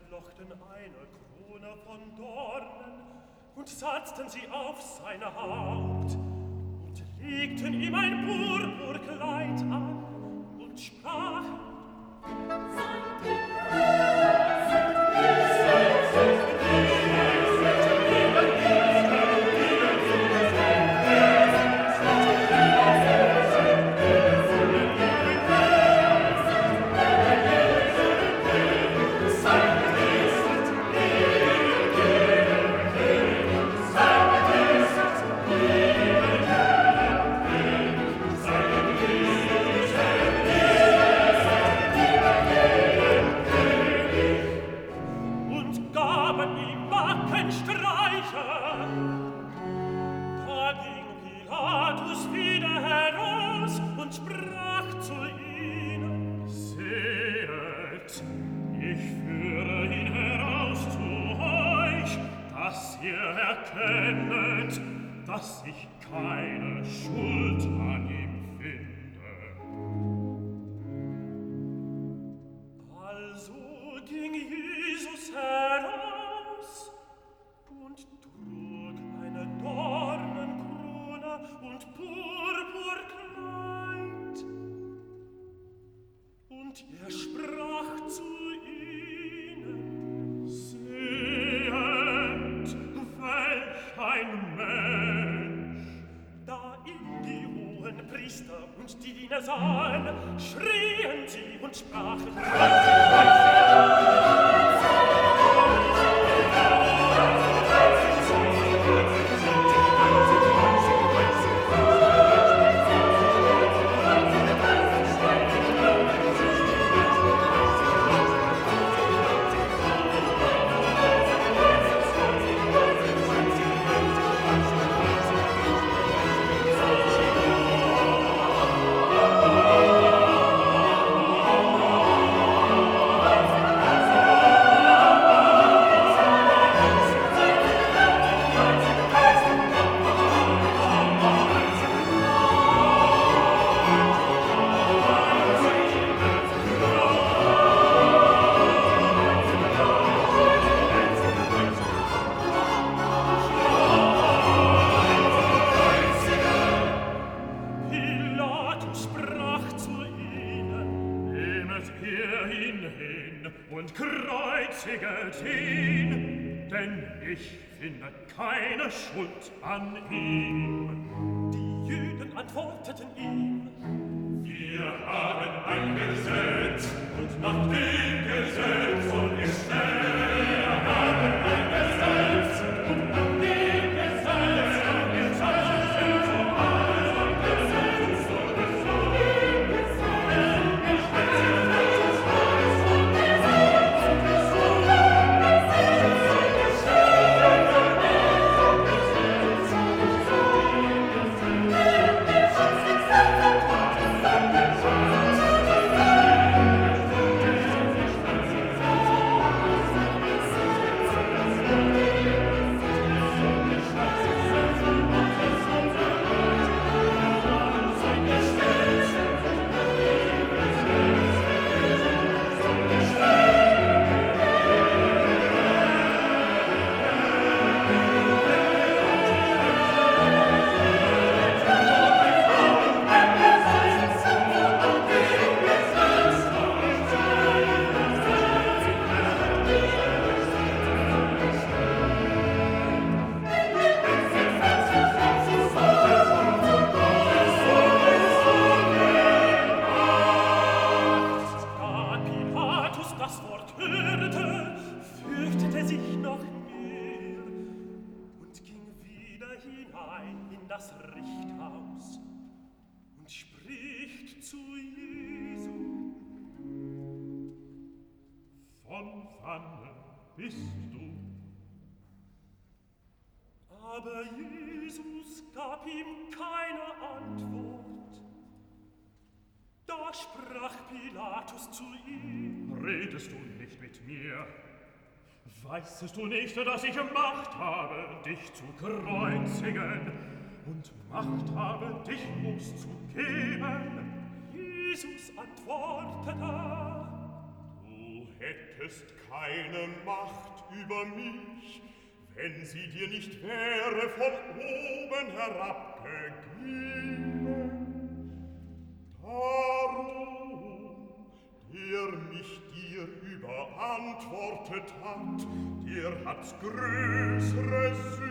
flochten eine Krone von Dornen und setzten sie auf seine Haut und legten ihm ein Purpurkleid an und sprachen: dass ich keine Schuld an ihm finde. Also ging Jesus heraus und trug eine Dornenkrone und Purpurkleid. Und er sprach zu ihnen: Sehet, welch ein Mensch! Da ihn die hohen Priester und die Diener sahen, schrien sie und sprachen: keine Schuld an ihm. Die Juden antworteten ihm: Wir haben ein Gesetz, und nach dem Gesetz soll es schnell. Wir haben ein Gesetz, und nach dem Gesetz soll es schnell. Ein Gesetz soll es schnell. Bist du? Aber Jesus gab ihm keine Antwort. Da sprach Pilatus zu ihm: Redest du nicht mit mir? Weißt du nicht, dass ich Macht habe, dich zu kreuzigen, und Macht habe, dich loszugeben? Jesus antwortete: Du hättest hättest keine Macht über mich, wenn sie dir nicht wäre von oben herabgegeben. Darum, der mich dir überantwortet hat, der hat's größere Sünde